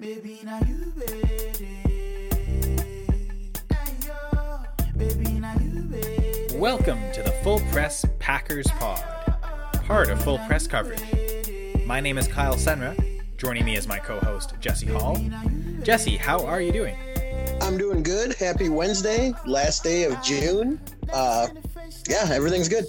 Baby, now you ready. Ayo. Baby, now you ready. Welcome to the Full Press Packers Pod, part of Full Press Coverage. My name is Kyle Senra. Joining me is my co-host, Jesse Hall. Jesse, how are you doing? I'm doing good. Happy Wednesday, last day of June. Everything's good.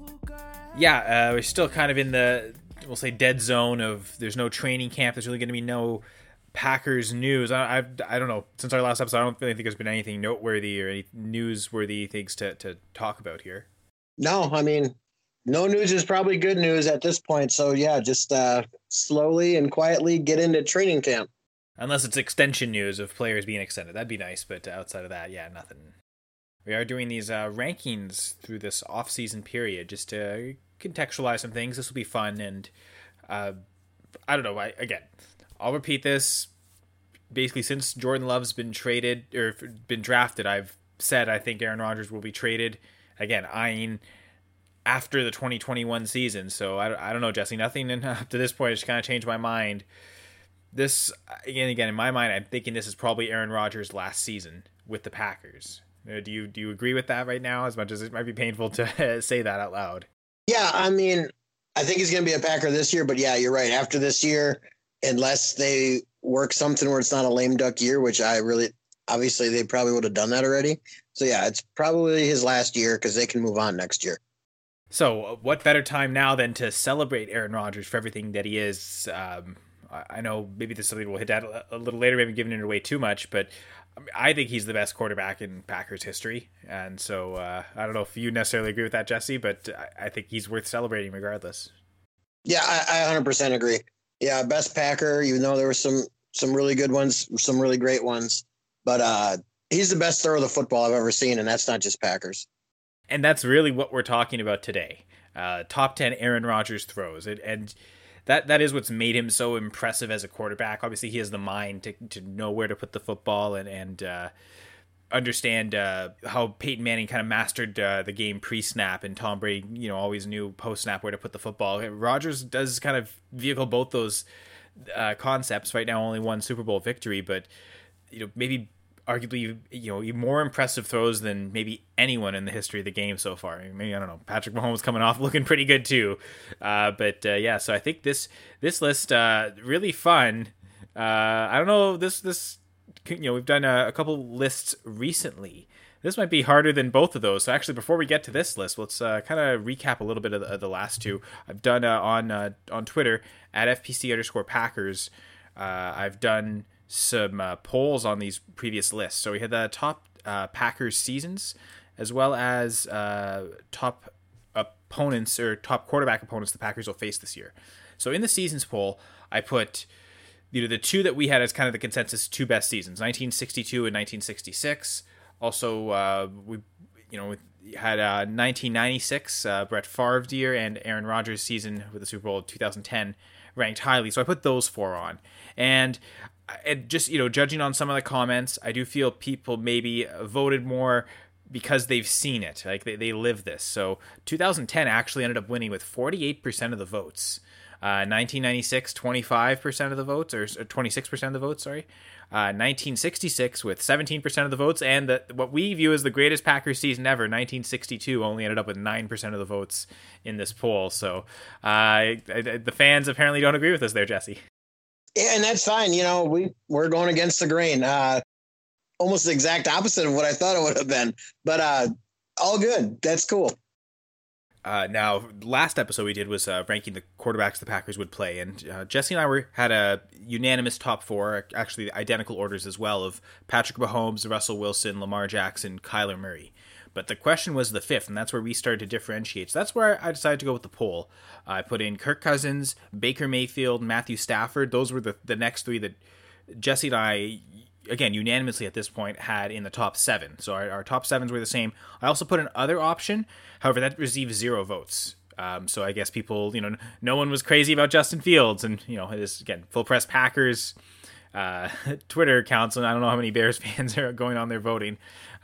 Yeah, we're still kind of in the, we'll say, dead zone of there's no training camp. There's really going to be no Packers news. I don't know. Since our last episode, I don't really think there's been anything noteworthy or any newsworthy things to talk about here. No, I mean, no news is probably good news at this point. So, yeah, just slowly and quietly get into training camp. Unless it's extension news of players being extended. That'd be nice, but outside of that, yeah, nothing. We are doing these rankings through this off-season period just to contextualize some things. This will be fun, and I don't know. I'll repeat this. Basically, since Jordan Love's been traded or been drafted, I've said I think Aaron Rodgers will be traded. Again, eyeing after the 2021 season. So I don't know, Jesse. Nothing up to this point has kind of changed my mind. This again in my mind, I'm thinking this is probably Aaron Rodgers' last season with the Packers. Do you agree with that right now? As much as it might be painful to say that out loud. Yeah, I mean, I think he's going to be a Packer this year, but yeah, you're right. After this year, unless they work something where it's not a lame duck year, which obviously they probably would have done that already. So yeah, it's probably his last year because they can move on next year. So what better time now than to celebrate Aaron Rodgers for everything that he is? I know maybe this is something we'll hit that a little later, maybe giving it away too much, but I think he's the best quarterback in Packers history. And so I don't know if you necessarily agree with that, Jesse, but I think he's worth celebrating regardless. Yeah, I 100% agree. Yeah, best Packer, even though there were some really good ones, some really great ones. But he's the best thrower of the football I've ever seen, and that's not just Packers. And that's really what we're talking about today. Top 10 Aaron Rodgers throws. And that is what's made him so impressive as a quarterback. Obviously, he has the mind to know where to put the football and understand how Peyton Manning kind of mastered the game pre-snap, and Tom Brady, always knew post-snap where to put the football. Rodgers does kind of vehicle both those concepts. Right now, only one Super Bowl victory, but maybe arguably more impressive throws than maybe anyone in the history of the game so far. Maybe, I don't know, Patrick Mahomes coming off looking pretty good too. So I think this list really fun. I don't know, this we've done a couple lists recently. This might be harder than both of those. So actually, before we get to this list, let's kind of recap a little bit of the last two. I've done on Twitter at @FPC_Packers. I've done some polls on these previous lists. So we had the top Packers seasons, as well as top opponents or top quarterback opponents the Packers will face this year. So in the seasons poll, I put the two that we had as kind of the consensus two best seasons, 1962 and 1966. Also, we had 1996, Brett Favre's year, and Aaron Rodgers' season with the Super Bowl of 2010 ranked highly. So I put those four on. And just, judging on some of the comments, I do feel people maybe voted more because they've seen it. Like they live this. So 2010 actually ended up winning with 48% of the votes. 1996, 25% of the votes, or 26% of the votes, sorry. 1966 with 17% of the votes, and what we view as the greatest Packers season ever, 1962, only ended up with 9% of the votes in this poll. So the fans apparently don't agree with us there, Jesse. Yeah, and that's fine. We're going against the grain. Almost the exact opposite of what I thought it would have been. But all good. That's cool. Now, last episode we did was ranking the quarterbacks the Packers would play, and Jesse and I had a unanimous top four, actually identical orders as well, of Patrick Mahomes, Russell Wilson, Lamar Jackson, Kyler Murray. But the question was the fifth, and that's where we started to differentiate. So that's where I decided to go with the poll. I put in Kirk Cousins, Baker Mayfield, Matthew Stafford. Those were the next three that Jesse and I, again, unanimously at this point, had in the top seven. So our top sevens were the same. I also put an other option. However, that received 0 votes. So I guess people, no one was crazy about Justin Fields. And, it is, again, Full Press Packers. Twitter accounts, and I don't know how many Bears fans are going on there voting.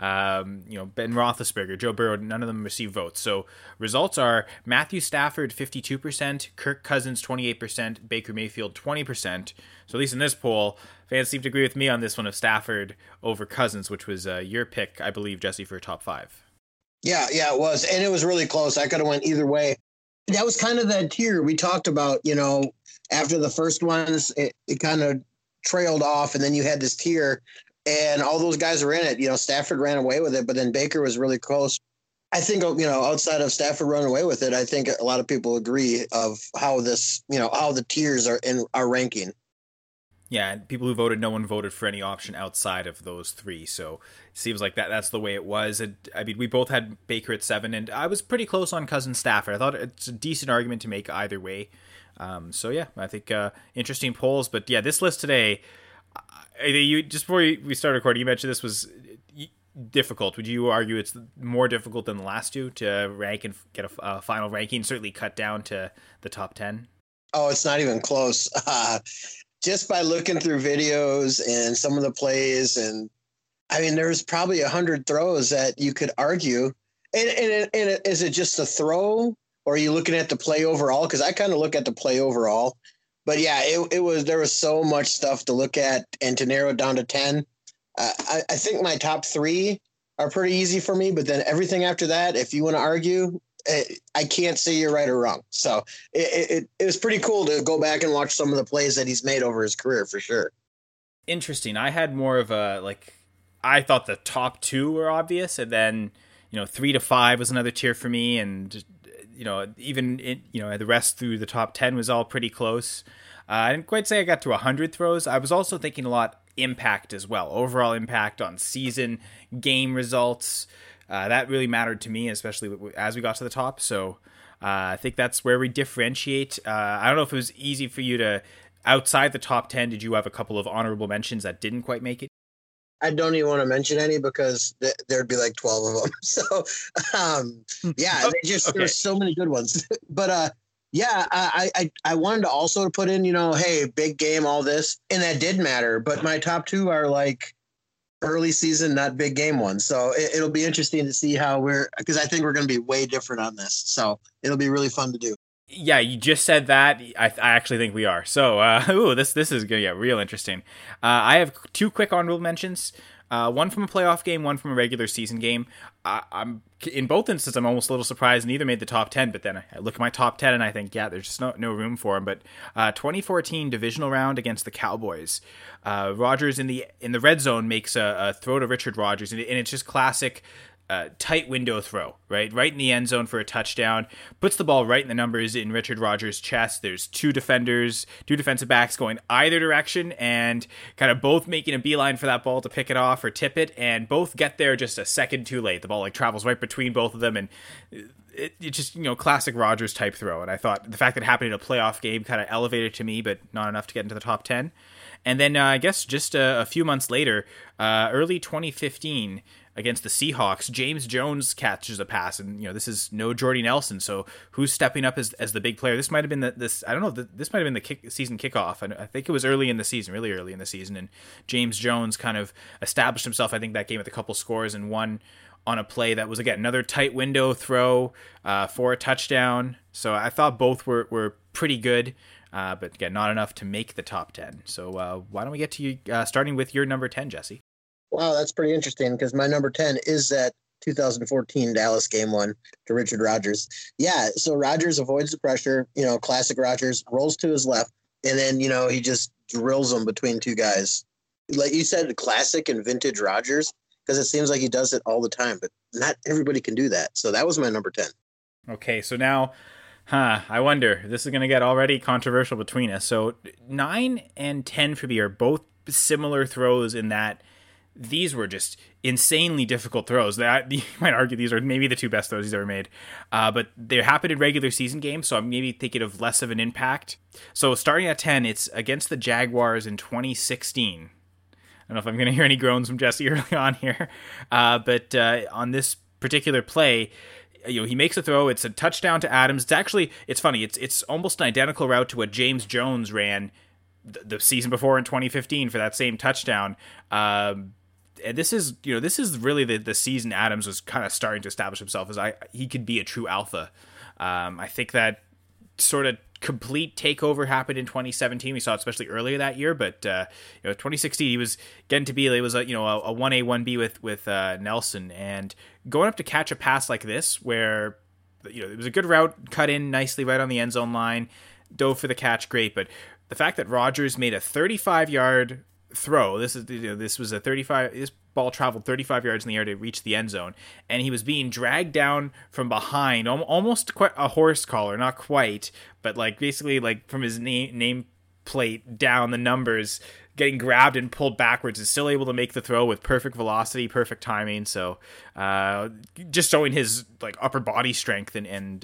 Ben Roethlisberger, Joe Burrow, none of them received votes. So results are Matthew Stafford 52%, Kirk Cousins 28%, Baker Mayfield 20%. So at least in this poll, fans seem to agree with me on this one of Stafford over Cousins, which was your pick, I believe, Jesse, for top 5. Yeah, it was. And it was really close. I could have went either way. That was kind of that tier we talked about, after the first ones, it kind of trailed off, and then you had this tier, and all those guys were in it. Stafford ran away with it, but then Baker was really close. I think, outside of Stafford running away with it, I think a lot of people agree of how this, how the tiers are ranking. Yeah, and people who voted, no one voted for any option outside of those 3. So it seems like that's the way it was. I mean, we both had Baker at 7, and I was pretty close on Cousins Stafford. I thought it's a decent argument to make either way. So yeah, I think interesting polls. But yeah, this list today, you just before we started recording, you mentioned this was difficult. Would you argue it's more difficult than the last 2 to rank and get a final ranking? Certainly cut down to the top 10. Oh, it's not even close. Just by looking through videos and some of the plays, and I mean, there's probably 100 throws that you could argue. And is it just a throw, or are you looking at the play overall? Because I kind of look at the play overall. But yeah, there was so much stuff to look at, and to narrow it down to 10. I think my top 3 are pretty easy for me, but then everything after that, if you want to argue, I can't say you're right or wrong. So it was pretty cool to go back and watch some of the plays that he's made over his career, for sure. Interesting. I had more of I thought the top 2 were obvious, and then 3 to 5 was another tier for me, and even the rest through the top 10 was all pretty close. I didn't quite say I got to 100 throws. I was also thinking a lot impact as well, overall impact on season, game results. That really mattered to me, especially as we got to the top. So I think that's where we differentiate. I don't know if it was easy for you to, outside the top 10, did you have a couple of honorable mentions that didn't quite make it? I don't even want to mention any because there'd be like 12 of them. So, yeah, there's so many good ones. But yeah, I wanted to also put in, hey, big game, all this, and that did matter. But my top 2 are like early season, not big game ones. So it'll be interesting to see how because I think we're going to be way different on this. So it'll be really fun to do. Yeah, you just said that. I actually think we are. So, this is going to get real interesting. I have 2 quick honorable mentions. One from a playoff game, one from a regular season game. I'm in both instances, I'm almost a little surprised neither made the top 10, but then I look at my top 10 and I think, yeah, there's just no room for him. But 2014 divisional round against the Cowboys. Rodgers in the red zone makes a throw to Richard Rodgers, and it's just classic tight window throw, right in the end zone for a touchdown, puts the ball right in the numbers in Richard Rodgers' chest. There's 2 defensive backs going either direction and kind of both making a beeline for that ball to pick it off or tip it, and both get there just a second too late. The ball travels right between both of them, and it just, classic Rodgers type throw. And I thought the fact that it happened in a playoff game kind of elevated to me, but not enough to get into the top 10. And then I guess just a few months later, early 2015, against the Seahawks, James Jones catches a pass, and this is no Jordy Nelson. So who's stepping up as the big player? This might have been this might have been the season kickoff. I think it was really early in the season, and James Jones kind of established himself. I think that game with a couple scores and one on a play that was again another tight window throw for a touchdown. So I thought both were pretty good. But again, not enough to make the top 10. So why don't we get to you starting with your number 10, Jesse? Wow, that's pretty interesting because my number 10 is that 2014 Dallas game 1 to Richard Rodgers. Yeah, so Rodgers avoids the pressure, classic Rodgers, rolls to his left, and then, he just drills them between 2 guys. Like you said, classic and vintage Rodgers, because it seems like he does it all the time, but not everybody can do that. So that was my number 10. Okay, so now... I wonder. This is going to get already controversial between us. So 9 and 10 for me are both similar throws in that these were just insanely difficult throws. You might argue these are maybe the 2 best throws he's ever made. But they happened in regular season games, so I'm maybe thinking of less of an impact. So starting at 10, it's against the Jaguars in 2016. I don't know if I'm going to hear any groans from Jesse early on here. But on this particular play... he makes a throw. It's a touchdown to Adams. It's funny. It's almost an identical route to what James Jones ran the season before in 2015 for that same touchdown. And this is really the season Adams was kind of starting to establish himself as he could be a true alpha. I think that sort of complete takeover happened in 2017. We saw it especially earlier that year, but 2016 he was getting to be a 1A 1B with Nelson, and going up to catch a pass like this where it was a good route, cut in nicely right on the end zone line, dove for the catch, great. But the fact that Rodgers made a 35-yard throw, this ball traveled 35 yards in the air to reach the end zone, and he was being dragged down from behind, almost quite a horse collar, not quite, but basically from his name plate down, the numbers, getting grabbed and pulled backwards, is still able to make the throw with perfect velocity, perfect timing. So just showing his upper body strength and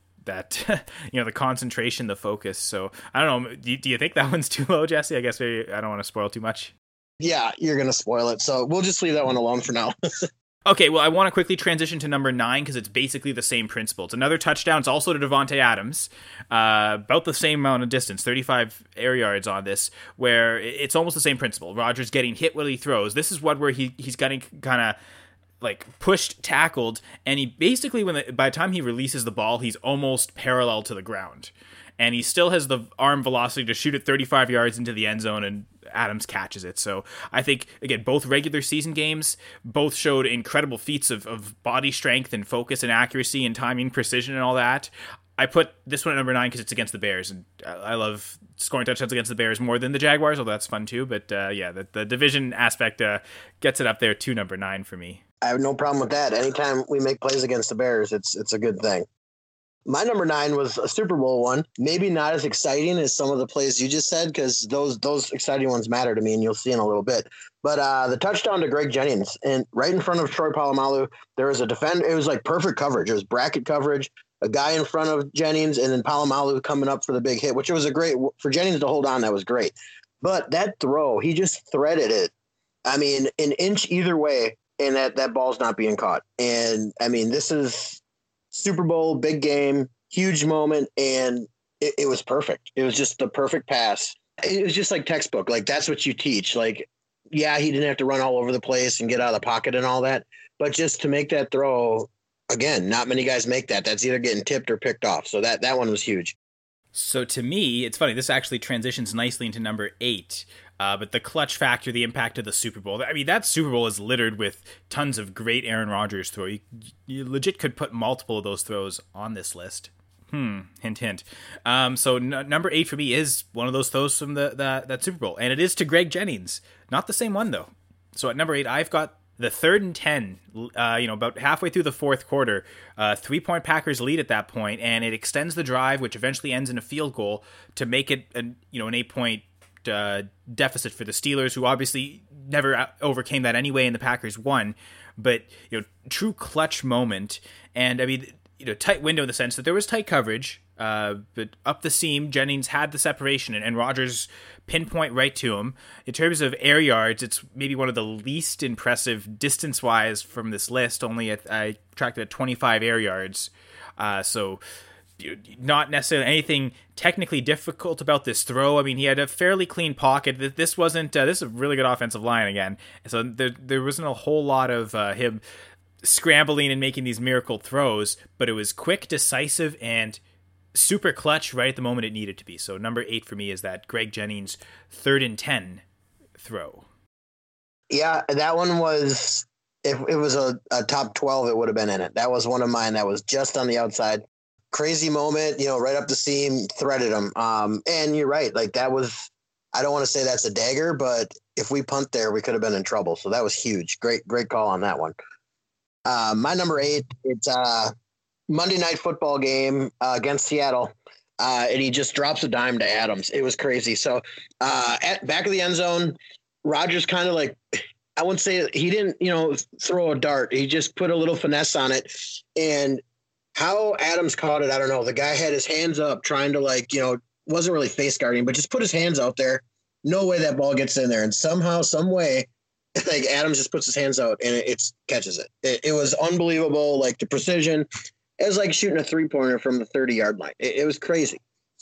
that the concentration, the focus. So I don't know, do you think that one's too low, Jesse? I guess maybe I don't want to spoil too much. Yeah, you're gonna spoil it, so we'll just leave that one alone for now. Okay, well, I want to quickly transition to number 9 because it's basically the same principle. It's another touchdown. It's also to Davante Adams, about the same amount of distance, 35 air yards on this, where it's almost the same principle. Rodgers getting hit when he throws. This is one where he's getting kind of pushed, tackled, and he basically, by the time he releases the ball, he's almost parallel to the ground. And he still has the arm velocity to shoot it 35 yards into the end zone, and Adams catches it. So I think, again, both regular season games, both showed incredible feats of body strength and focus and accuracy and timing, precision, and all that. I put this one at number 9 because it's against the Bears, and I love scoring touchdowns against the Bears more than the Jaguars, although that's fun too. But the division aspect gets it up there to number 9 for me. I have no problem with that. Anytime we make plays against the Bears, it's a good thing. My number 9 was a Super Bowl one. Maybe not as exciting as some of the plays you just said, because those exciting ones matter to me, and you'll see in a little bit. But the touchdown to Greg Jennings, and right in front of Troy Polamalu, there was a defender. It was perfect coverage. It was bracket coverage. A guy in front of Jennings, and then Polamalu coming up for the big hit, which was for Jennings to hold on. That was great. But that throw, he just threaded it. I mean, an inch either way, and that ball's not being caught. And I mean, this is Super Bowl, big game, huge moment, and it was perfect. It was just the perfect pass. It was just like textbook. That's what you teach. Yeah, he didn't have to run all over the place and get out of the pocket and all that, but just to make that throw, again, not many guys make that. That's either getting tipped or picked off. So that one was huge. So to me, it's funny, this actually transitions nicely into number 8. But the clutch factor, the impact of the Super Bowl. I mean, that Super Bowl is littered with tons of great Aaron Rodgers throws. You legit could put multiple of those throws on this list. Hint, hint. So number 8 for me is one of those throws from that Super Bowl. And it is to Greg Jennings. Not the same one, though. So at number 8, I've got the 3rd and 10, about halfway through the fourth quarter. 3-point Packers lead at that point, and it extends the drive, which eventually ends in a field goal to make it an 8-point deficit for the Steelers, who obviously never overcame that anyway, and the Packers won. But true clutch moment, and I mean, tight window in the sense that there was tight coverage, but up the seam, Jennings had the separation, and Rodgers pinpoint right to him. In terms of air yards, it's maybe one of the least impressive distance-wise from this list. I tracked it at 25 air yards, so not necessarily anything technically difficult about this throw. I mean, he had a fairly clean pocket. This wasn't. This is a really good offensive line again. So there wasn't a whole lot of him scrambling and making these miracle throws, but it was quick, decisive, and super clutch right at the moment it needed to be. So number 8 for me is that Greg Jennings 3rd and 10 throw. Yeah, that one was. If it was a top 12, it would have been in it. That was one of mine. That was just on the outside. Crazy moment, right up the seam, threaded him. And you're right. That was, I don't want to say that's a dagger, but if we punt there, we could have been in trouble. So that was huge. Great call on that one. My number 8, it's a Monday Night Football game against Seattle. And he just drops a dime to Adams. It was crazy. So at back of the end zone, Rodgers kind of I wouldn't say he didn't, throw a dart. He just put a little finesse on it. And how Adams caught it, I don't know. The guy had his hands up trying to wasn't really face guarding, but just put his hands out there. No way that ball gets in there. And somehow, some way, Adams just puts his hands out and it catches it. It was unbelievable. The precision, it was like shooting a 3-pointer from the 30-yard line. It was crazy.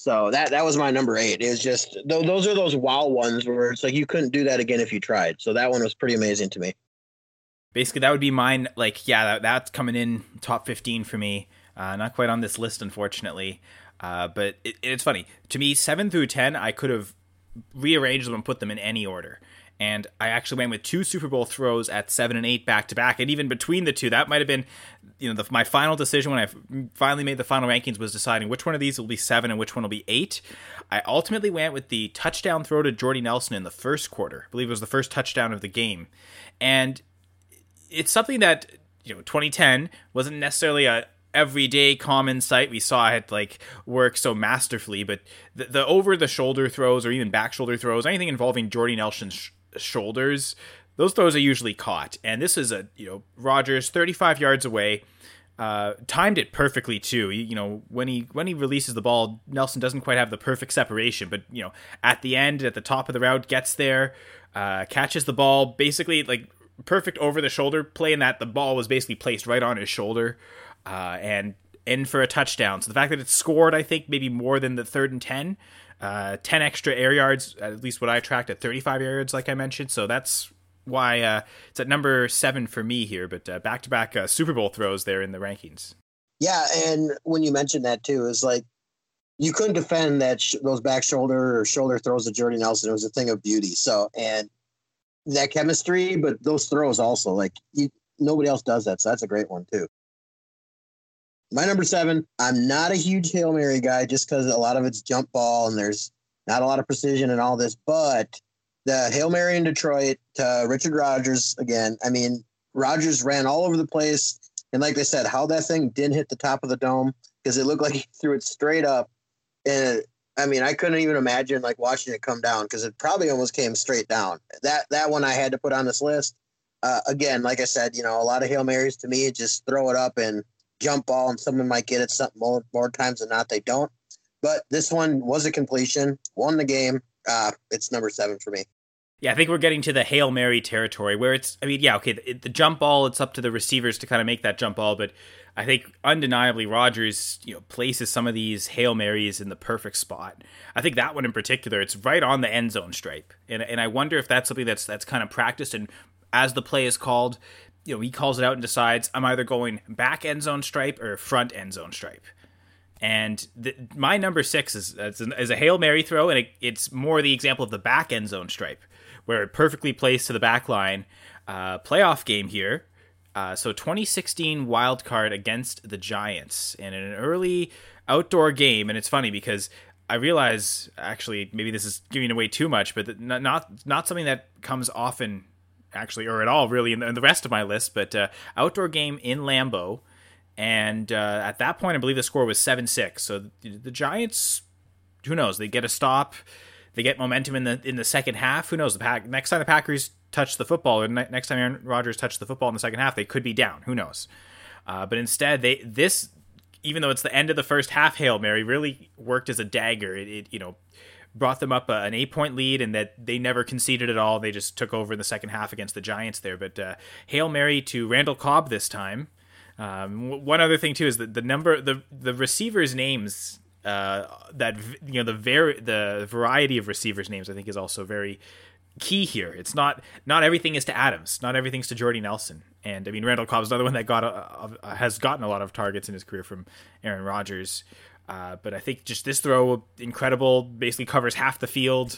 So that was my number 8. It was just those are those wow ones where it's like you couldn't do that again if you tried. So that one was pretty amazing to me. Basically, that would be mine. Like, yeah, that's coming in top 15 for me. Not quite on this list, unfortunately. But it's funny. To me, 7 through 10, I could have rearranged them and put them in any order. And I actually went with 2 Super Bowl throws at 7 and 8 back to back. And even between the two, that might have been, my final decision when I finally made the final rankings was deciding which one of these will be 7 and which one will be 8. I ultimately went with the touchdown throw to Jordy Nelson in the first quarter. I believe it was the first touchdown of the game. And it's something that, 2010 wasn't necessarily a everyday common sight. We saw it work so masterfully, but the over the shoulder throws or even back shoulder throws, anything involving Jordy Nelson's shoulders, those throws are usually caught. And this is Rodgers 35 yards away, timed it perfectly too. When he releases the ball, Nelson doesn't quite have the perfect separation, but at the end, at the top of the route, gets there, catches the ball, basically perfect over the shoulder play, in that the ball was basically placed right on his shoulder, and in for a touchdown. So the fact that it's scored, I think maybe more than the 3rd and 10, 10 extra air yards, at least what I tracked at 35 yards, like I mentioned. So that's why it's at number 7 for me here, but back-to-back Super Bowl throws there in the rankings. Yeah, and when you mentioned that too, it's like you couldn't defend that those back shoulder or shoulder throws to Jordy Nelson. It was a thing of beauty. So, and that chemistry, but those throws also, nobody else does that. So that's a great one too. My number 7, I'm not a huge Hail Mary guy just because a lot of it's jump ball and there's not a lot of precision and all this, but the Hail Mary in Detroit to Richard Rodgers again. I mean, Rodgers ran all over the place. And like they said, how that thing didn't hit the top of the dome, because it looked like he threw it straight up. And I mean, I couldn't even imagine watching it come down, because it probably almost came straight down. That one I had to put on this list. Again, like I said, a lot of Hail Marys to me, just throw it up and jump ball, and someone might get it something more times than not they don't. But this one was a completion, won the game. It's number 7 for me. Yeah, I think we're getting to the Hail Mary territory where the jump ball, it's up to the receivers to kind of make that jump ball, but I think undeniably Rodgers, places some of these Hail Marys in the perfect spot. I think that one in particular, it's right on the end zone stripe. And I wonder if that's something that's kind of practiced, and as the play is called, he calls it out and decides, I'm either going back end zone stripe or front end zone stripe. And my number 6 is a Hail Mary throw, and it's more the example of the back end zone stripe, where it perfectly plays to the back line. Playoff game here. So 2016 wild card against the Giants, and in an early outdoor game. And it's funny because I realize, actually, maybe this is giving away too much, but not something that comes often, actually, or at all, really, in the rest of my list. But outdoor game in Lambeau, and at that point, I believe the score was 7-6. So the Giants, who knows? They get a stop, they get momentum in the second half. Who knows? Next time the Packers touch the football, or next time Aaron Rodgers touched the football in the second half, they could be down. Who knows? But instead, even though it's the end of the first half, Hail Mary really worked as a dagger. It brought them up an 8-point lead, and that they never conceded at all. They just took over in the second half against the Giants there. But Hail Mary to Randall Cobb this time. One other thing too is that the receivers' names, the variety of receivers' names, I think, is also very key here. It's not everything is to Adams, not everything's to Jordy Nelson. And I mean, Randall Cobb's another one that has gotten a lot of targets in his career from Aaron Rodgers. But I think just this throw, incredible, basically covers half the field.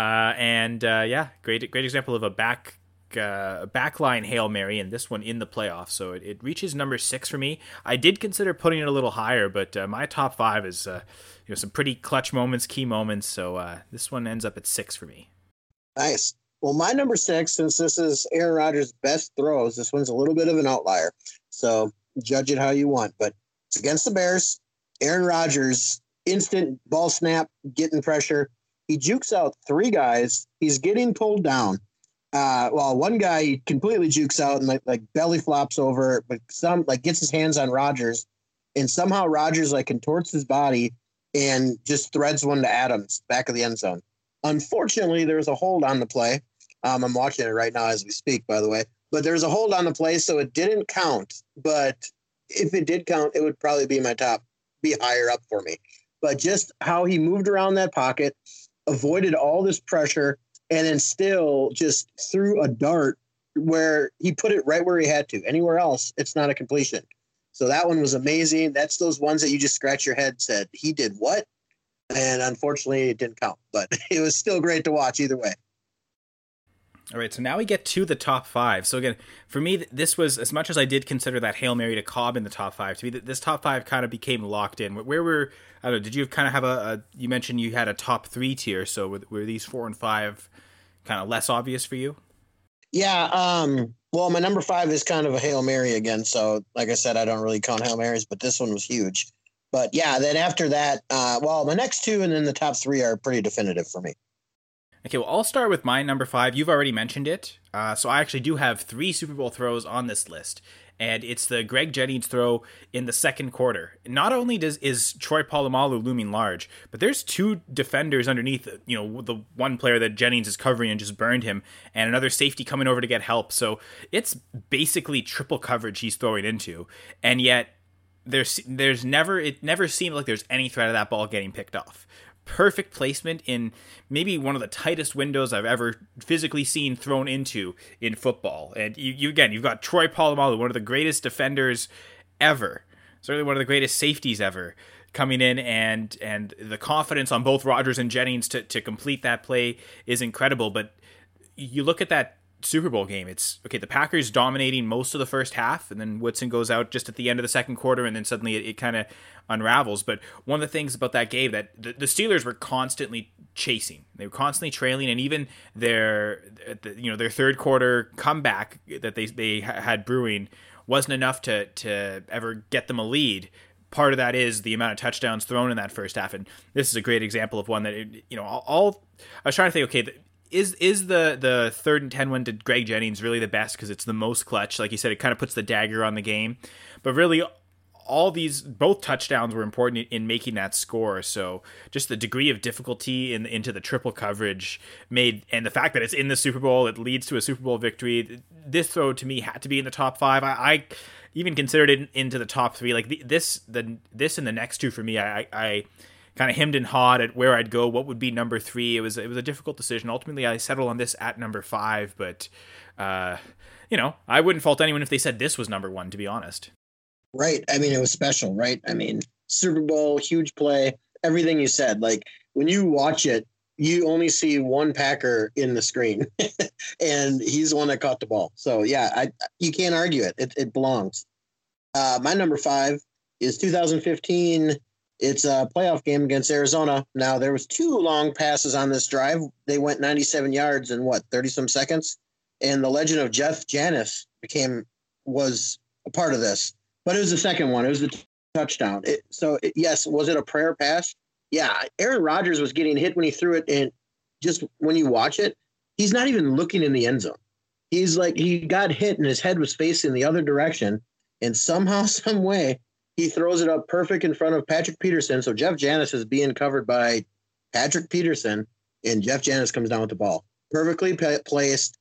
Great example of a backline Hail Mary, and this one in the playoffs. So it reaches number 6 for me. I did consider putting it a little higher, but my top 5 is some pretty clutch moments, key moments. So this one ends up at 6 for me. Nice. Well, my number 6, since this is Aaron Rodgers' best throws, this one's a little bit of an outlier. So judge it how you want, but it's against the Bears. Aaron Rodgers, instant ball snap, getting pressure. He jukes out 3 guys. He's getting pulled down. One guy completely jukes out and like belly flops over, but some gets his hands on Rodgers, and somehow Rodgers contorts his body and just threads one to Adams, back of the end zone. Unfortunately, there's a hold on the play. I'm watching it right now as we speak, by the way. But there's a hold on the play, so it didn't count. But if it did count, it would probably be higher up for me. but just how he moved around that pocket, avoided all this pressure, and then still just threw a dart where he put it right where he had to. Anywhere else, it's not a completion. So that one was amazing. That's those ones that you just scratch your head, said, he did what? And unfortunately, it didn't count. But it was still great to watch either way. All right, so now we get to the top 5. So again, for me, this was, as much as I did consider that Hail Mary to Cobb in the top 5, to me, this top 5 kind of became locked in. Where were, I don't know, did you kind of have you mentioned you had a top 3 tier, so were these 4 and 5 kind of less obvious for you? Yeah, well, my number 5 is kind of a Hail Mary again. So like I said, I don't really count Hail Marys, but this one was huge. But yeah, then after that, my next 2 and then the top 3 are pretty definitive for me. Okay, well, I'll start with my number 5. You've already mentioned it. So I actually do have 3 Super Bowl throws on this list. And it's the Greg Jennings throw in the second quarter. Not only is Troy Polamalu looming large, but there's 2 defenders underneath, the one player that Jennings is covering and just burned him, and another safety coming over to get help. So it's basically triple coverage he's throwing into. And yet it never seemed like there's any threat of that ball getting picked off. Perfect placement in maybe one of the tightest windows I've ever physically seen thrown into in football. And you've got Troy Polamalu, one of the greatest defenders ever, certainly one of the greatest safeties ever, coming in, and the confidence on both Rodgers and Jennings to complete that play is incredible. But you look at that Super Bowl game, it's okay, the Packers dominating most of the first half, and then Woodson goes out just at the end of the second quarter, and then suddenly it kind of unravels. But one of the things about that game, that the Steelers were constantly chasing, they were constantly trailing, and even their third quarter comeback that they had brewing wasn't enough to ever get them a lead. Part of that is the amount of touchdowns thrown in that first half, and this is a great example of one that I was trying to think, okay, Is the 3rd and 10 one to Greg Jennings really the best because it's the most clutch? Like you said, it kind of puts the dagger on the game. But really, both touchdowns were important in making that score. So just the degree of difficulty into the triple coverage and the fact that it's in the Super Bowl, it leads to a Super Bowl victory. This throw to me had to be in the top 5. I even considered it into the top 3. Like this and the next 2 for me, I kind of hemmed and hawed at where I'd go, what would be number 3. It was a difficult decision. Ultimately, I settled on this at number 5, but I wouldn't fault anyone if they said this was number 1, to be honest. Right. I mean, it was special, right? I mean, Super Bowl, huge play, everything you said. Like when you watch it, you only see one Packer in the screen, and he's the one that caught the ball. So yeah, you can't argue it. It belongs. My number 5 is 2015. It's a playoff game against Arizona. Now, there was 2 long passes on this drive. They went 97 yards in 30-some seconds. And the legend of Jeff Janis was a part of this. But it was the second one. It was the touchdown. Yes, was it a prayer pass? Yeah, Aaron Rodgers was getting hit when he threw it. And just when you watch it, he's not even looking in the end zone. He's like, he got hit and his head was facing the other direction. And somehow, some way, he throws it up perfect in front of Patrick Peterson. So Jeff Janis is being covered by Patrick Peterson, and Jeff Janis comes down with the ball. Perfectly placed.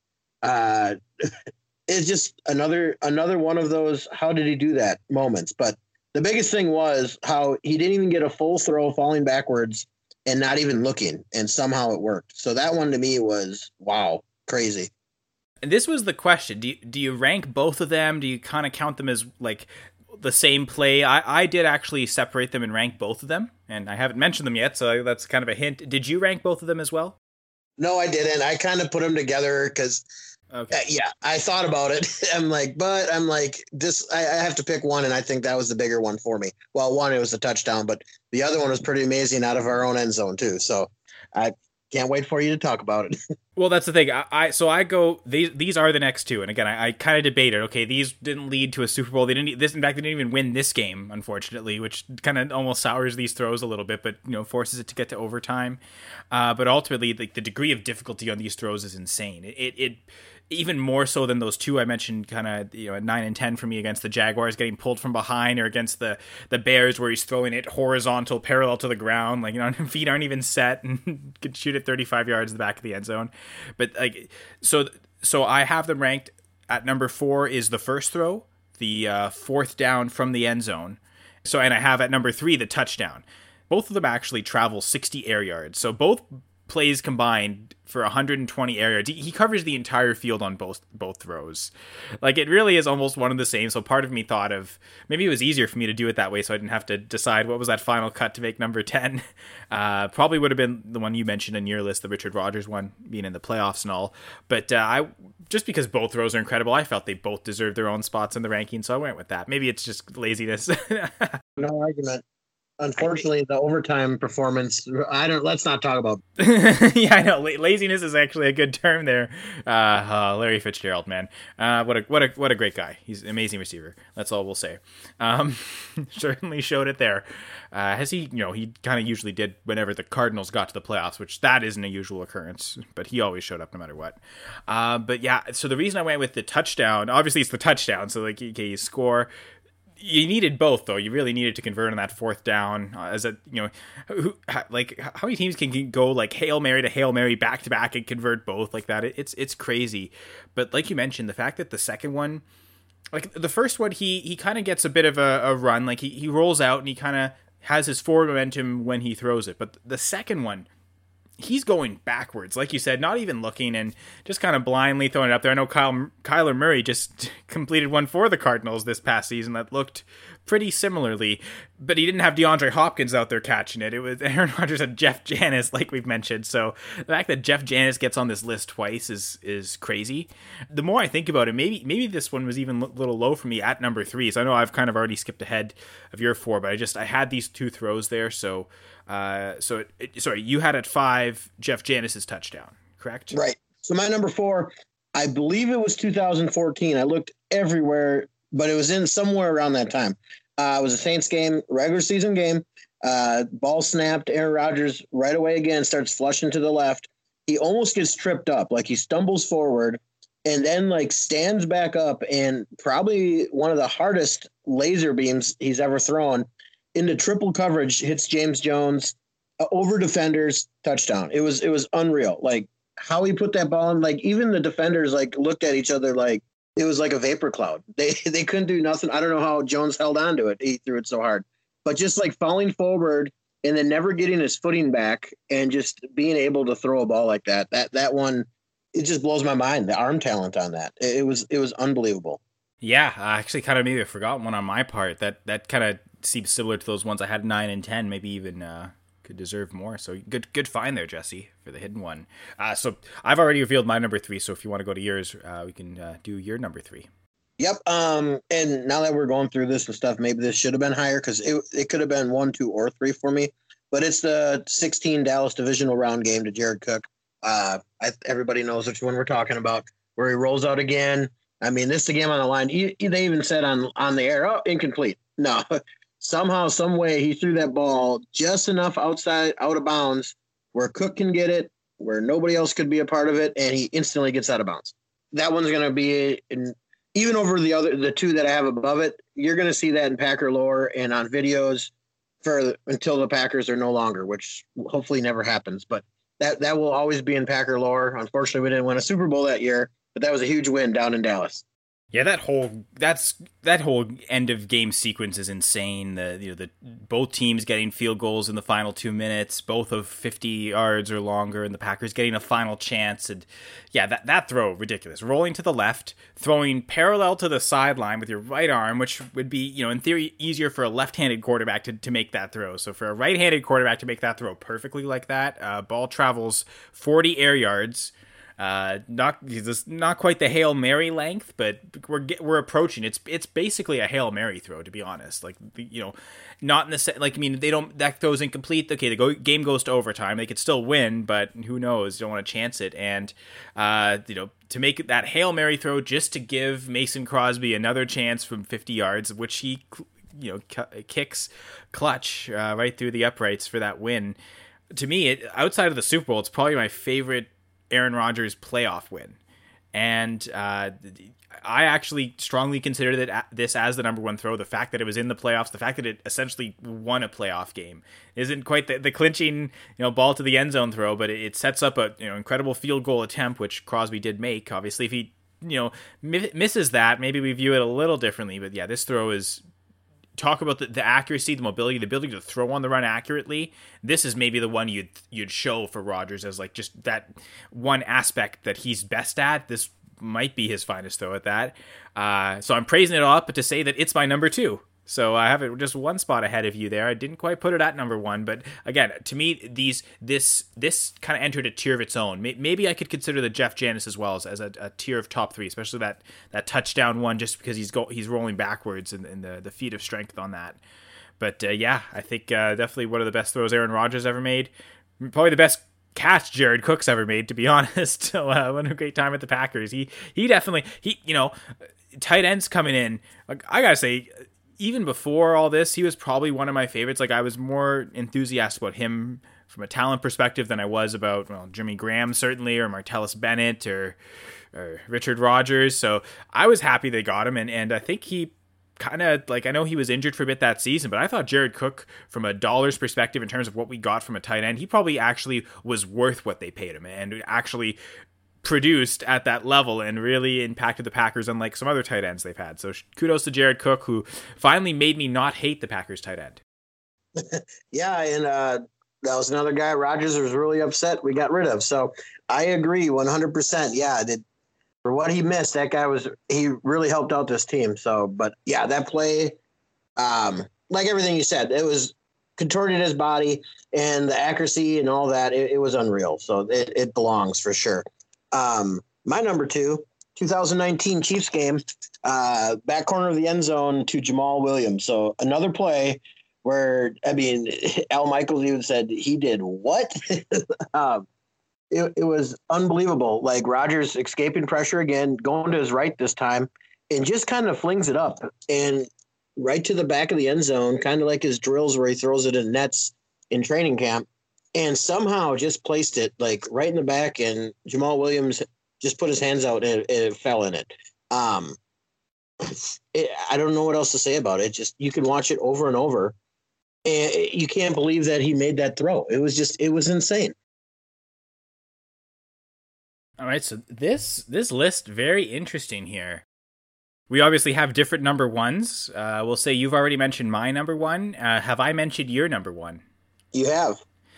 It's just another one of those, how did he do that moments. But the biggest thing was how he didn't even get a full throw falling backwards and not even looking, and somehow it worked. So that one to me was, wow, crazy. And this was the question. Do you rank both of them? Do you kind of count them as like the same play? I did actually separate them and rank both of them, and I haven't mentioned them yet, so that's kind of a hint. Did you rank both of them as well? No, I didn't. I kind of put them together because, I thought about it. I'm like, this, I have to pick one, and I think that was the bigger one for me. Well, one, it was the touchdown, but the other one was pretty amazing out of our own end zone too. So I can't wait for you to talk about it. Well, that's the thing. I go, these are the next 2. And again, I kind of debated, okay, these didn't lead to a Super Bowl. In fact, they didn't even win this game, unfortunately, which kind of almost sours these throws a little bit, but, forces it to get to overtime. But ultimately, the degree of difficulty on these throws is insane. It even more so than those 2 I mentioned, kind of, at 9 and 10 for me against the Jaguars getting pulled from behind, or against the Bears where he's throwing it horizontal, parallel to the ground, like, feet aren't even set and could shoot it 35 yards in the back of the end zone. But like, so I have them ranked at number 4 is the first throw, the 4th down from the end zone. So, and I have at number 3 the touchdown. both of them actually travel 60 air yards. So both plays combined for 120 air yards. He covers the entire field on both throws. Like, it really is almost one and the same. So part of me thought of maybe it was easier for me to do it that way, so I didn't have to decide what was that final cut to make number 10. Probably would have been the one you mentioned in your list, the Richard Rodgers one, being in the playoffs and all. But I just because both throws are incredible, I felt they both deserved their own spots in the ranking, so I went with that. Maybe it's just laziness. No argument. Unfortunately, the overtime performance, let's not talk about. Yeah, I know. Laziness is actually a good term there. Larry Fitzgerald, man. What a great guy. He's an amazing receiver. That's all we'll say. Certainly showed it there. As he kind of usually did whenever the Cardinals got to the playoffs, which that isn't a usual occurrence, but he always showed up no matter what. But yeah, so the reason I went with the touchdown, obviously it's the touchdown. So like, okay, you score. You needed both, though. You really needed to convert on that fourth down. How many teams can go like Hail Mary to Hail Mary back to back and convert both like that? It's crazy. But like you mentioned, the fact that the second one, like the first one, he kind of gets a bit of a run. Like he rolls out and he kind of has his forward momentum when he throws it. But the second one, he's going backwards, like you said, not even looking and just kind of blindly throwing it up there. I know Kyler Murray just completed one for the Cardinals this past season that looked pretty similarly, but he didn't have DeAndre Hopkins out there catching it. It was Aaron Rodgers and Jeff Janis, like we've mentioned. So the fact that Jeff Janis gets on this list twice is crazy. The more I think about it, maybe this one was even a little low for me at number 3. So I know I've kind of already skipped ahead of your 4, but I had these 2 throws there. So sorry, you had at 5 Jeff Janis's touchdown, correct? Right. So my number 4, I believe it was 2014. I looked everywhere, but it was in somewhere around that time. It was a Saints game, regular season game. Ball snapped. Aaron Rodgers right away again starts flushing to the left. He almost gets tripped up, like he stumbles forward and then like stands back up, and probably one of the hardest laser beams he's ever thrown into triple coverage, hits James Jones over defenders, touchdown. It was unreal. Like how he put that ball in, like even the defenders like looked at each other like it was like a vapor cloud. They couldn't do nothing. I don't know how Jones held on to it. He threw it so hard, but just like falling forward and then never getting his footing back and just being able to throw a ball like that one, it just blows my mind. The arm talent on that. It was unbelievable. Yeah, I actually kind of maybe forgot one on my part. That kind of seems similar to those ones I had 9 and 10, maybe even could deserve more. So good find there, Jesse, for the hidden one. So I've already revealed my number 3. So if you want to go to yours, we can do your number 3. Yep. And now that we're going through this and stuff, maybe this should have been higher because it could have been 1, 2, or 3 for me. But it's the 16 Dallas divisional round game to Jared Cook. Everybody knows which one we're talking about, where he rolls out again. I mean, this is the game on the line. They even said on the air, oh, incomplete. No, somehow, some way, he threw that ball just enough out of bounds where Cook can get it, where nobody else could be a part of it, and he instantly gets out of bounds. That one's going to be even over the 2 that I have above it. You're going to see that in Packer lore and on videos until the Packers are no longer, which hopefully never happens. But that will always be in Packer lore. Unfortunately, we didn't win a Super Bowl that year, but that was a huge win down in Dallas. Yeah, that whole end of game sequence is insane. The both teams getting field goals in the final 2 minutes, both of 50 yards or longer, and the Packers getting a final chance. And yeah, that throw, ridiculous. Rolling to the left, throwing parallel to the sideline with your right arm, which would be, in theory, easier for a left-handed quarterback to make that throw. So for a right-handed quarterback to make that throw perfectly like that, ball travels 40 air yards. Not quite the Hail Mary length, but we're approaching. It's basically a Hail Mary throw, to be honest. Like, not in the set. Like, I mean, that throw's incomplete. Okay, the game goes to overtime. They could still win, but who knows? You don't want to chance it. And to make that Hail Mary throw just to give Mason Crosby another chance from 50 yards, which he kicks clutch right through the uprights for that win. To me, outside of the Super Bowl, it's probably my favorite Aaron Rodgers playoff win. And I actually strongly consider this as the number 1 throw. The fact that it was in the playoffs, the fact that it essentially won a playoff game isn't quite the clinching, ball to the end zone throw, but it sets up a incredible field goal attempt, which Crosby did make. Obviously, if he misses that, maybe we view it a little differently. But yeah, this throw is talk about the accuracy, the mobility, the ability to throw on the run accurately, this is maybe the one you'd show for Rodgers as like just that one aspect that he's best at. This might be his finest throw at that. So I'm praising it all up, but to say that it's my number 2. So I have it just one spot ahead of you there. I didn't quite put it at number 1, but again, to me, this kind of entered a tier of its own. Maybe I could consider the Jeff Janis as well as a tier of top 3, especially that touchdown one, just because he's rolling backwards and the feat of strength on that. But yeah, I think definitely one of the best throws Aaron Rodgers ever made. Probably the best catch Jared Cook's ever made, to be honest. So what a great time at the Packers. He definitely tight ends coming in. Like, I gotta say, even before all this, he was probably one of my favorites. Like, I was more enthusiastic about him from a talent perspective than I was about, Jimmy Graham, certainly, or Martellus Bennett, or Richard Rodgers. So I was happy they got him, and I think he kind of, like, I know he was injured for a bit that season, but I thought Jared Cook, from a dollars perspective, in terms of what we got from a tight end, he probably actually was worth what they paid him, and actually produced at that level and really impacted the Packers, unlike some other tight ends they've had. So kudos to Jared Cook, who finally made me not hate the Packers tight end. Yeah, and that was another guy Rodgers was really upset we got rid of. So I agree 100%. Yeah, for what he missed, that guy he really helped out this team. So, but yeah, that play, like everything you said, it was contorted his body and the accuracy and all that. It was unreal. So it belongs for sure. My number 2, 2019 Chiefs game, back corner of the end zone to Jamal Williams. So another play where, I mean, Al Michaels even said he did what? It was unbelievable. Like, Rodgers escaping pressure again, going to his right this time, and just kind of flings it up and right to the back of the end zone, kind of like his drills where he throws it in nets in training camp. And somehow just placed it like right in the back, and Jamal Williams just put his hands out and it fell in it. I don't know what else to say about it. Just, you can watch it over and over, and you can't believe that he made that throw. It was insane. All right, so this list, very interesting here. We obviously have different number 1s. We'll say you've already mentioned my number 1. Have I mentioned your number 1? You have.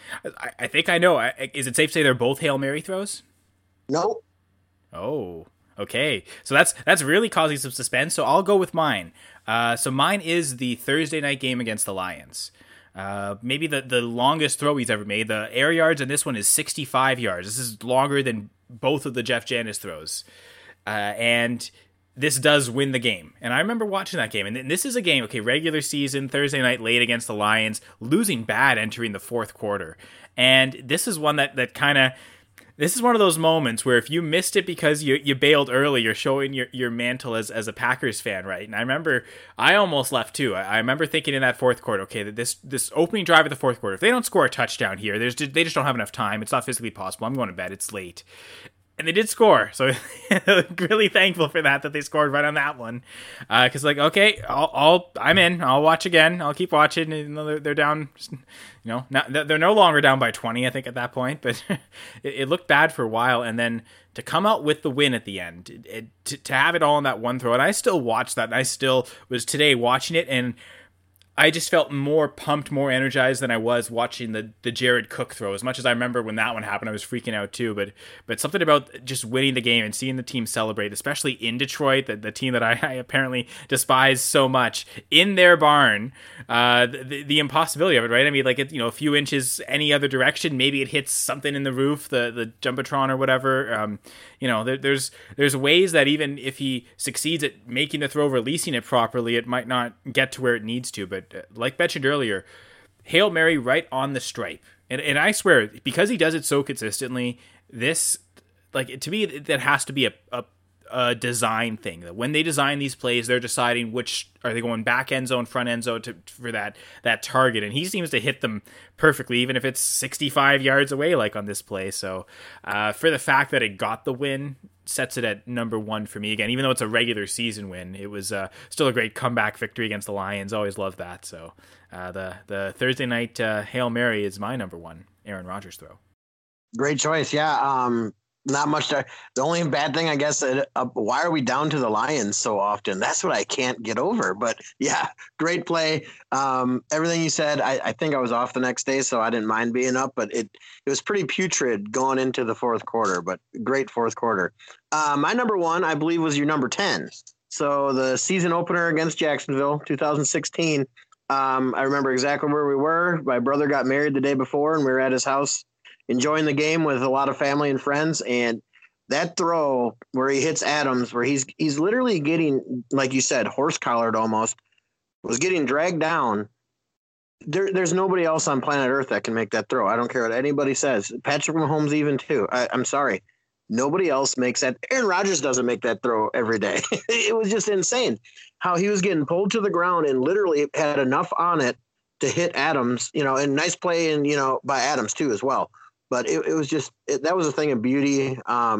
I think I know. Is it safe to say they're both Hail Mary throws? No. Oh, okay. So that's really causing some suspense. So I'll go with mine. So mine is the Thursday night game against the Lions. Maybe the longest throw he's ever made. The air yards in this one is 65 yards. This is longer than both of the Jeff Janis throws. And this does win the game. And I remember watching that game. And this is a game, okay, regular season, Thursday night late against the Lions, losing bad entering the fourth quarter. And this is one that kind of, this is one of those moments where if you missed it because you bailed early, you're showing your mantle as a Packers fan, right? And I remember I almost left too. I remember thinking in that fourth quarter, okay, that this opening drive of the fourth quarter, if they don't score a touchdown here, they just don't have enough time. It's not physically possible. I'm going to bed. It's late. And they did score, so really thankful for that they scored right on that one. Because okay, I'm in. I'll watch again. I'll keep watching. They're down, they're no longer down by 20, I think, at that point. But it looked bad for a while, and then to come out with the win at the end, to have it all in that one throw, and I still watched that. And I still was today watching it, and I just felt more pumped, more energized than I was watching the Jared Cook throw. As much as I remember when that one happened, I was freaking out too. But something about just winning the game and seeing the team celebrate, especially in Detroit, the team that I apparently despise so much, in their barn, the impossibility of it, right? I mean, like, a few inches any other direction, maybe it hits something in the roof, the Jumbotron or whatever. There's ways that even if he succeeds at making the throw, releasing it properly, it might not get to where it needs to. But like mentioned earlier, Hail Mary right on the stripe. And I swear, because he does it so consistently, this, like, to me, that has to be a design thing. When they design these plays, they're deciding which, are they going back end zone, front end zone for that target. And he seems to hit them perfectly, even if it's 65 yards away, like on this play. So for the fact that it got the win, sets it at number 1 for me again. Even though it's a regular season win, it was still a great comeback victory against the Lions. Always love that. So the Thursday night Hail Mary is my number 1 Aaron Rodgers throw. Great choice. Yeah. not much. The only bad thing, I guess, why are we down to the Lions so often? That's what I can't get over. But yeah, great play. Everything you said, I think I was off the next day, so I didn't mind being up. But it was pretty putrid going into the fourth quarter. But great fourth quarter. My number one, I believe, was your number 10. So the season opener against Jacksonville, 2016. I remember exactly where we were. My brother got married the day before, and we were at his house enjoying the game with a lot of family and friends. And that throw where he hits Adams, where he's literally getting, like you said, horse collared almost, was getting dragged down. There's nobody else on planet Earth that can make that throw. I don't care what anybody says. Patrick Mahomes even too. I'm sorry. Nobody else makes that. Aaron Rodgers doesn't make that throw every day. It was just insane how he was getting pulled to the ground and literally had enough on it to hit Adams, and nice play and, by Adams too as well. But it was just that was a thing of beauty.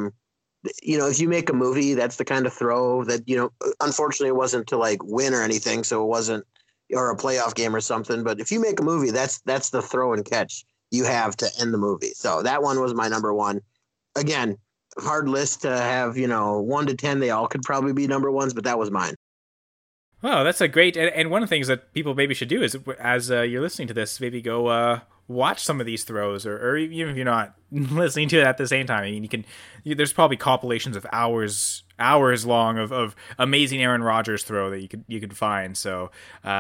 If you make a movie, that's the kind of throw that, unfortunately it wasn't to like win or anything. So it wasn't, or a playoff game or something. But if you make a movie, that's the throw and catch you have to end the movie. So that one was my number one. Again, hard list to have, 1 to 10. They all could probably be number ones, but that was mine. Wow, that's a great, and one of the things that people maybe should do is, as you're listening to this, maybe go watch some of these throws, or even if you're not listening to it at the same time. I mean, there's probably compilations of hours long of amazing Aaron Rodgers throw that you could find. So,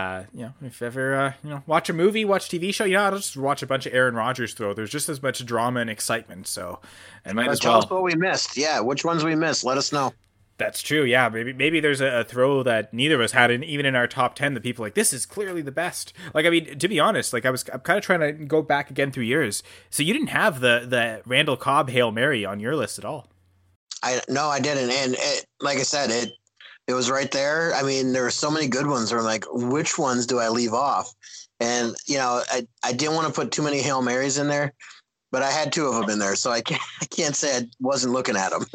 if ever, watch a movie, watch a TV show, I'll just watch a bunch of Aaron Rodgers throw. There's just as much drama and excitement. So, and might as well. Tell us what we missed. Yeah, which ones we missed. Let us know. That's true. Yeah, maybe there's a throw that neither of us had, even in our top 10. That people are like, this is clearly the best. Like, I mean, to be honest, like I'm kind of trying to go back again through years. So you didn't have the Randall Cobb Hail Mary on your list at all. No, I didn't. And like I said, it was right there. I mean, there were so many good ones where I'm like, which ones do I leave off? And I didn't want to put too many Hail Marys in there, but I had 2 of them in there, so I can't say I wasn't looking at them.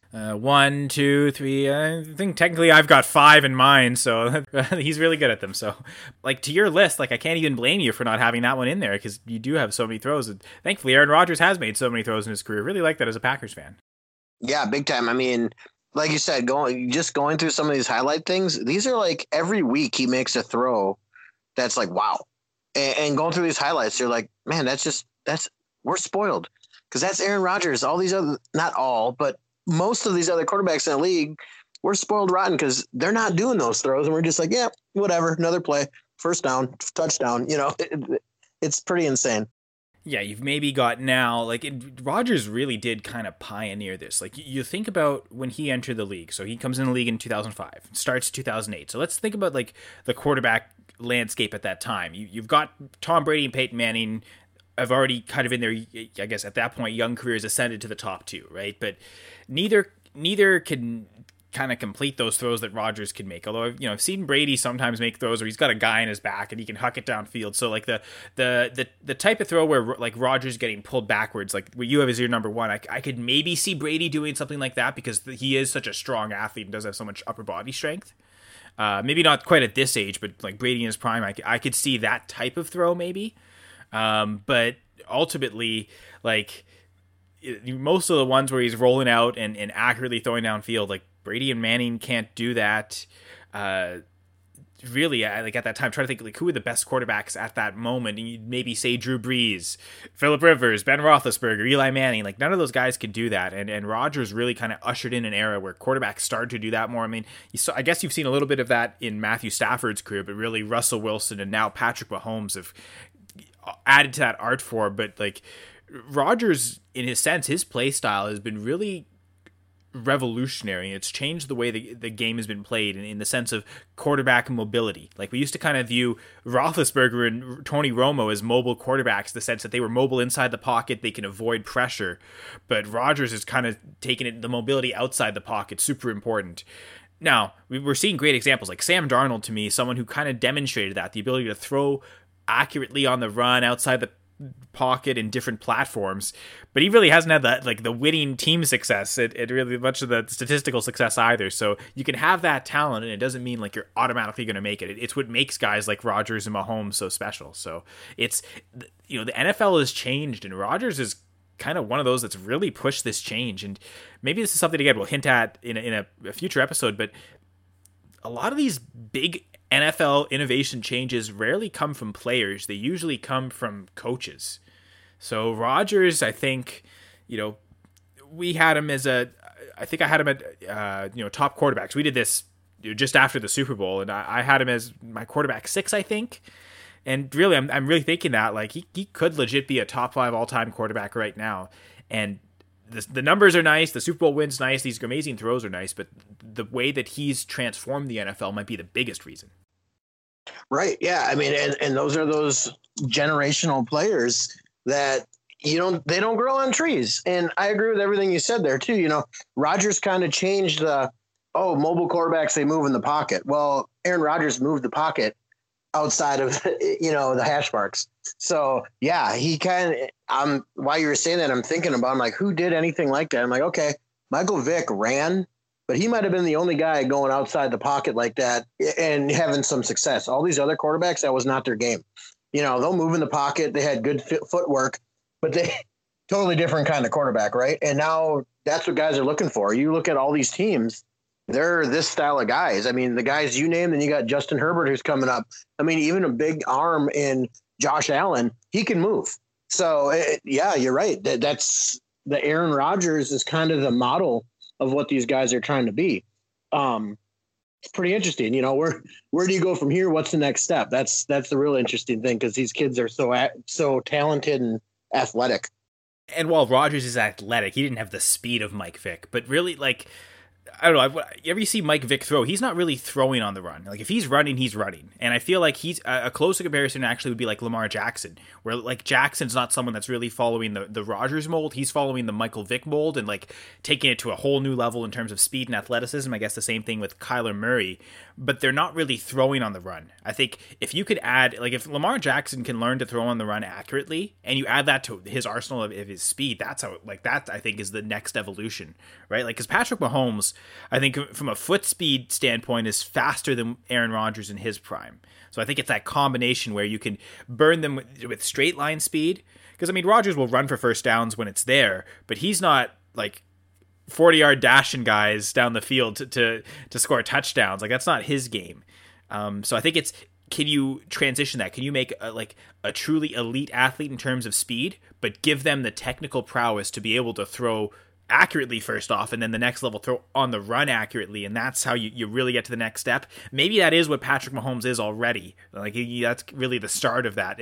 1, 2, 3. I think technically I've got 5 in mine, so he's really good at them. So, like, to your list, like, I can't even blame you for not having that one in there, because you do have so many throws. And thankfully, Aaron Rodgers has made so many throws in his career. Really like that as a Packers fan. Yeah, big time. I mean, like you said, going through some of these highlight things. These are like every week he makes a throw that's like wow, and going through these highlights, you're like, man, we're spoiled because that's Aaron Rodgers. All these other, not all, but most of these other quarterbacks in the league, we're spoiled rotten because they're not doing those throws. And we're just like, yeah, whatever. Another play, first down, touchdown. It's pretty insane. Yeah, you've maybe got now, like, Rodgers really did kind of pioneer this. Like, you think about when he entered the league. So he comes in the league in 2005, starts 2008. So let's think about, like, the quarterback landscape at that time. You've got Tom Brady and Peyton Manning have already kind of in their, I guess at that point, young careers ascended to the top 2, right? But neither can kind of complete those throws that Rodgers can make. Although I've seen Brady sometimes make throws where he's got a guy in his back and he can huck it downfield. So like the type of throw where like Rodgers getting pulled backwards, like what you have as your number one, I could maybe see Brady doing something like that because he is such a strong athlete and does have so much upper body strength. Maybe not quite at this age, but like Brady in his prime, I could see that type of throw maybe. But ultimately, like most of the ones where he's rolling out and accurately throwing downfield, like Brady and Manning can't do that. Really, like at that time, try to think like who were the best quarterbacks at that moment. And you'd maybe say Drew Brees, Phillip Rivers, Ben Roethlisberger, Eli Manning. Like none of those guys could do that. And Rodgers really kind of ushered in an era where quarterbacks started to do that more. I mean, I guess you've seen a little bit of that in Matthew Stafford's career, but really Russell Wilson and now Patrick Mahomes have added to that art form. But like Rodgers, in his sense, his play style has been really revolutionary. It's changed the way the game has been played in the sense of quarterback mobility. Like we used to kind of view Roethlisberger and Tony Romo as mobile quarterbacks, the sense that they were mobile inside the pocket, they can avoid pressure. But Rodgers has kind of taken the mobility outside the pocket, super important. Now, we're seeing great examples like Sam Darnold, to me, someone who kind of demonstrated that, the ability to throw accurately on the run outside the pocket in different platforms, but he really hasn't had that, like the winning team success, it really much of the statistical success either. So you can have that talent and it doesn't mean like you're automatically going to make it. It's what makes guys like Rodgers and Mahomes so special. So it's, the NFL has changed and Rodgers is kind of one of those that's really pushed this change. And maybe this is something, again, we'll hint at in a future episode, but a lot of these big NFL innovation changes rarely come from players. They usually come from coaches. So Rodgers, I think, we had him I think I had him at, top quarterbacks. We did this just after the Super Bowl, and I had him as my quarterback 6, I think. And really, I'm really thinking that like he could legit be a top 5 all-time quarterback right now. And the numbers are nice. The Super Bowl win's nice. These amazing throws are nice. But the way that he's transformed the NFL might be the biggest reason. Right. Yeah. I mean, and those are those generational players that they don't grow on trees. And I agree with everything you said there too. Rodgers kind of changed mobile quarterbacks, they move in the pocket. Well, Aaron Rodgers moved the pocket outside of, the hash marks. So yeah, he while you were saying that, I'm thinking about, I'm like, who did anything like that? I'm like, okay, Michael Vick ran, but he might've been the only guy going outside the pocket like that and having some success. All these other quarterbacks, that was not their game. They'll move in the pocket. They had good footwork, but they totally different kind of quarterback. Right. And now that's what guys are looking for. You look at all these teams, they're this style of guys. I mean, the guys you named, then you got Justin Herbert, who's coming up. I mean, even a big arm in Josh Allen, he can move. So yeah, you're right. That's the Aaron Rodgers is kind of the model of what these guys are trying to be. It's pretty interesting. Where do you go from here? What's the next step? That's the real interesting thing, because these kids are so talented and athletic. And while Rodgers is athletic, he didn't have the speed of Mike Vick. But really, like, I don't know. You see Mike Vick throw? He's not really throwing on the run. Like, if he's running, he's running. And I feel like he's a closer comparison actually would be like Lamar Jackson, where like Jackson's not someone that's really following the Rodgers mold. He's following the Michael Vick mold and like taking it to a whole new level in terms of speed and athleticism. I guess the same thing with Kyler Murray, but they're not really throwing on the run. I think if you could add, like, if Lamar Jackson can learn to throw on the run accurately, and you add that to his arsenal of his speed, that's how, like, that I think is the next evolution, right? Like, because Patrick Mahomes, I think from a foot speed standpoint, is faster than Aaron Rodgers in his prime. So I think it's that combination where you can burn them with straight line speed. Because I mean, Rodgers will run for first downs when it's there, but he's not like 40-yard dashing guys down the field to score touchdowns. Like, that's not his game. So I think it's, can you transition that? Can you make a truly elite athlete in terms of speed, but give them the technical prowess to be able to throw accurately first off, and then the next level throw on the run accurately, and that's how you really get to the next step. Maybe that is what Patrick Mahomes is already. Like, that's really the start of that.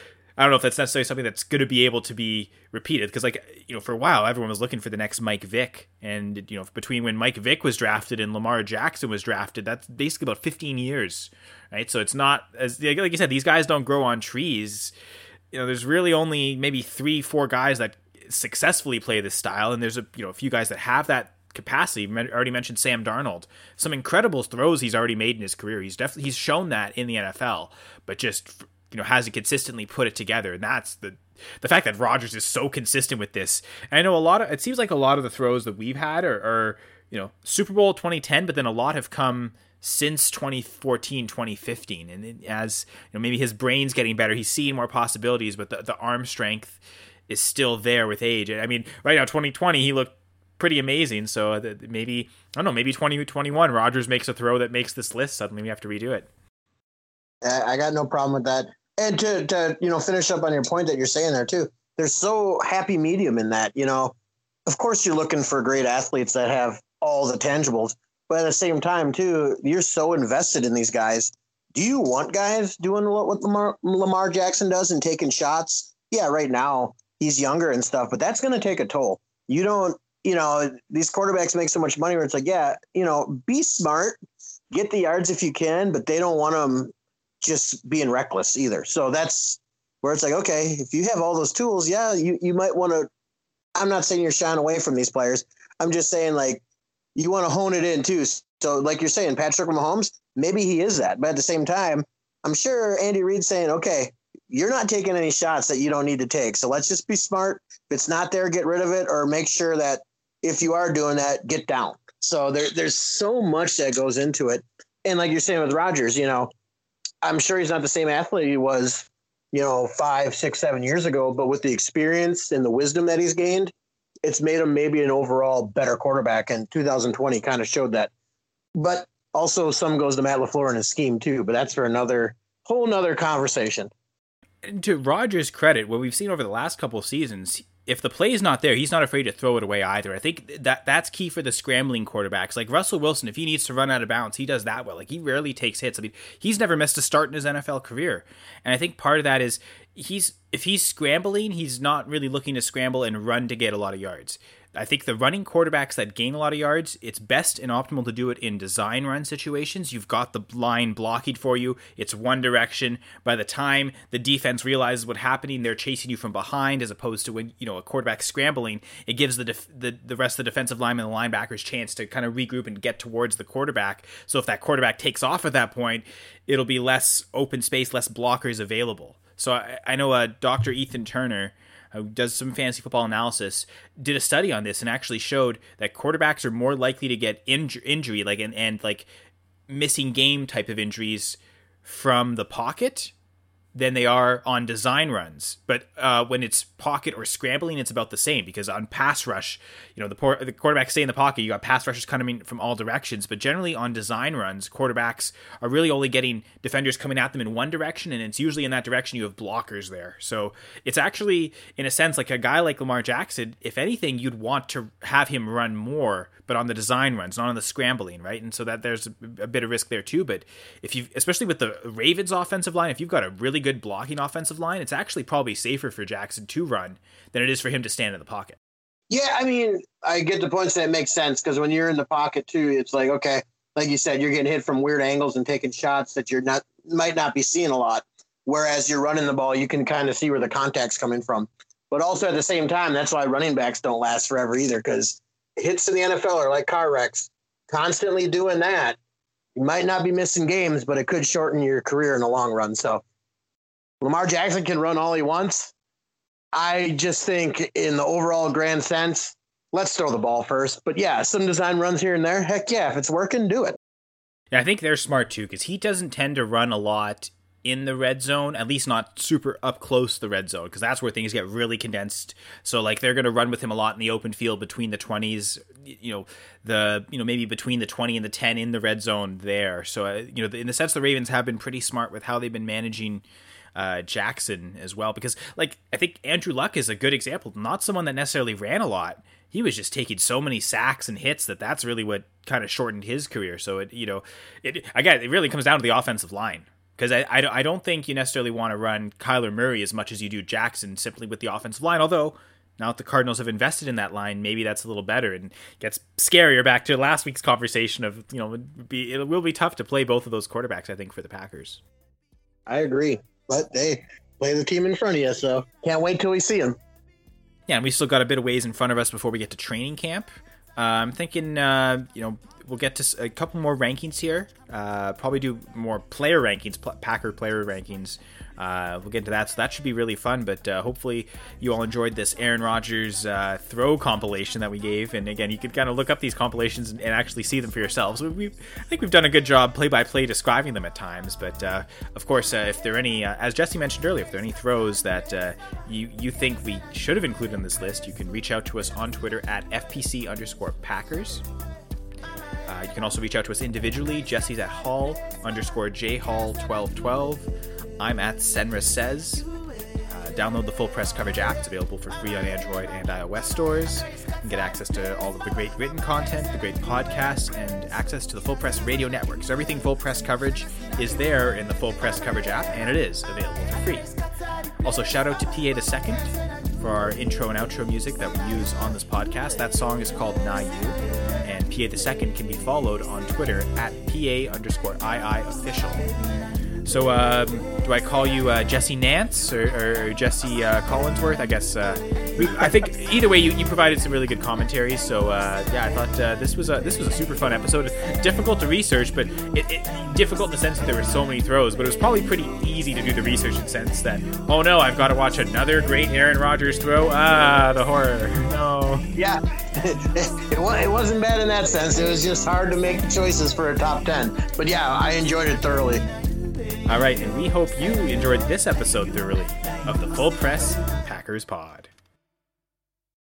I don't know if that's necessarily something that's going to be able to be repeated, because, like, for a while everyone was looking for the next Mike Vick, and between when Mike Vick was drafted and Lamar Jackson was drafted, that's basically about 15 years, right? So it's not, as like you said, these guys don't grow on trees. There's really only maybe 3-4 guys that successfully play this style, and there's a few guys that have that capacity. I already mentioned Sam Darnold. Some incredible throws he's already made in his career. He's shown that in the NFL, but just hasn't consistently put it together. And that's the fact that Rodgers is so consistent with this. And I know it seems like a lot of the throws that we've had are Super Bowl 2010, but then a lot have come since 2014, 2015. And as maybe his brain's getting better, he's seeing more possibilities, but the arm strength is still there with age. I mean, right now, 2020, he looked pretty amazing. So maybe 2021, Rodgers makes a throw that makes this list. Suddenly we have to redo it. I got no problem with that. And to finish up on your point that you're saying there too, there's so happy medium in that. Of course you're looking for great athletes that have all the tangibles, but at the same time too, you're so invested in these guys. Do you want guys doing what Lamar Jackson does and taking shots? Yeah, right now he's younger and stuff, but that's going to take a toll. You don't, these quarterbacks make so much money where it's like, yeah, be smart, get the yards if you can, but they don't want them just being reckless either. So that's where it's like, okay, if you have all those tools, yeah, you might want to, I'm not saying you're shying away from these players. I'm just saying, like, you want to hone it in too. So like you're saying, Patrick Mahomes, maybe he is that, but at the same time, I'm sure Andy Reid's saying, okay, you're not taking any shots that you don't need to take. So let's just be smart. If it's not there, get rid of it, or make sure that if you are doing that, get down. So there's so much that goes into it. And like you're saying with Rodgers, I'm sure he's not the same athlete he was 5, 6, 7 years ago. But with the experience and the wisdom that he's gained, it's made him maybe an overall better quarterback. And 2020 kind of showed that. But also some goes to Matt LaFleur and his scheme too. But that's for whole nother conversation. And to Rodgers' credit, what we've seen over the last couple of seasons, if the play is not there, he's not afraid to throw it away either. I think that's key for the scrambling quarterbacks. Like Russell Wilson, if he needs to run out of bounds, he does that well. Like, he rarely takes hits. I mean, he's never missed a start in his NFL career. And I think part of that is if he's scrambling, he's not really looking to scramble and run to get a lot of yards. I think the running quarterbacks that gain a lot of yards, it's best and optimal to do it in design run situations. You've got the line blocking for you. It's one direction. By the time the defense realizes what's happening, they're chasing you from behind, as opposed to when a quarterback scrambling. It gives the rest of the defensive linemen and the linebackers chance to kind of regroup and get towards the quarterback. So if that quarterback takes off at that point, it'll be less open space, less blockers available. So I know Dr. Ethan Turner, who does some fantasy football analysis, did a study on this and actually showed that quarterbacks are more likely to get injury, and missing game type of injuries from the pocket than they are on design runs. But when it's pocket or scrambling, it's about the same, because on pass rush, the quarterbacks stay in the pocket. You got pass rushers coming from all directions, but generally on design runs, quarterbacks are really only getting defenders coming at them in one direction, and it's usually in that direction you have blockers there. So it's actually, in a sense, like a guy like Lamar Jackson, if anything, you'd want to have him run more, but on the design runs, not on the scrambling, right? And so that there's a bit of risk there too. But especially with the Ravens offensive line, if you've got a really good blocking offensive line, it's actually probably safer for Jackson to run than it is for him to stand in the pocket. Yeah, I mean, I get the points that make sense, because when you're in the pocket too, it's like, okay, like you said, you're getting hit from weird angles and taking shots that might not be seeing a lot. Whereas you're running the ball, you can kind of see where the contact's coming from. But also at the same time, that's why running backs don't last forever either, because hits in the NFL are like car wrecks. Constantly doing that, you might not be missing games, but it could shorten your career in the long run. So Lamar Jackson can run all he wants. I just think in the overall grand sense, let's throw the ball first. But yeah, some design runs here and there. Heck yeah, if it's working, do it. Yeah, I think they're smart too, because he doesn't tend to run a lot in the red zone, at least not super up close to the red zone, because that's where things get really condensed. So like they're going to run with him a lot in the open field between the 20s, maybe between the 20 and the 10 in the red zone there. So in the sense, the Ravens have been pretty smart with how they've been managing Jackson as well, because like I think Andrew Luck is a good example, not someone that necessarily ran a lot. He was just taking so many sacks and hits that's really what kind of shortened his career. So it really comes down to the offensive line. Because I don't think you necessarily want to run Kyler Murray as much as you do Jackson simply with the offensive line. Although, now that the Cardinals have invested in that line, maybe that's a little better and gets scarier back to last week's conversation of, it will be tough to play both of those quarterbacks, I think, for the Packers. I agree. But they play the team in front of you, so can't wait till we see them. Yeah, and we still got a bit of ways in front of us before we get to training camp. I'm thinking, we'll get to a couple more rankings here. Probably do more player rankings, Packer player rankings. We'll get into that, so that should be really fun. But hopefully you all enjoyed this Aaron Rodgers throw compilation that we gave. And again, you could kind of look up these compilations and actually see them for yourselves. I think we've done a good job play-by-play describing them at times. But of course, if there are any, as Jesse mentioned earlier, if there are any throws that you think we should have included on this list, you can reach out to us on Twitter at FPC_Packers. You can also reach out to us individually. Jesse's at Hall_JHall1212. I'm at Senra Says. Download the Full Press Coverage app. It's available for free on Android and iOS stores. You can get access to all of the great written content, the great podcasts, and access to the Full Press Radio Network. So everything Full Press Coverage is there in the Full Press Coverage app, and it is available for free. Also, shout out to PA the Second for our intro and outro music that we use on this podcast. That song is called Na You, and PA the Second can be followed on Twitter at PA_II official. So, do I call you Jesse Nance or Jesse Collinsworth? I guess I think either way, you provided some really good commentary. So, I thought this was a super fun episode. Difficult to research, but it difficult in the sense that there were so many throws. But it was probably pretty easy to do the research in the sense that, oh no, I've got to watch another great Aaron Rodgers throw. The horror. No. Yeah, it wasn't bad in that sense. It was just hard to make choices for a top 10. But yeah, I enjoyed it thoroughly. All right, and we hope you enjoyed this episode thoroughly of the Full Press Packers Pod.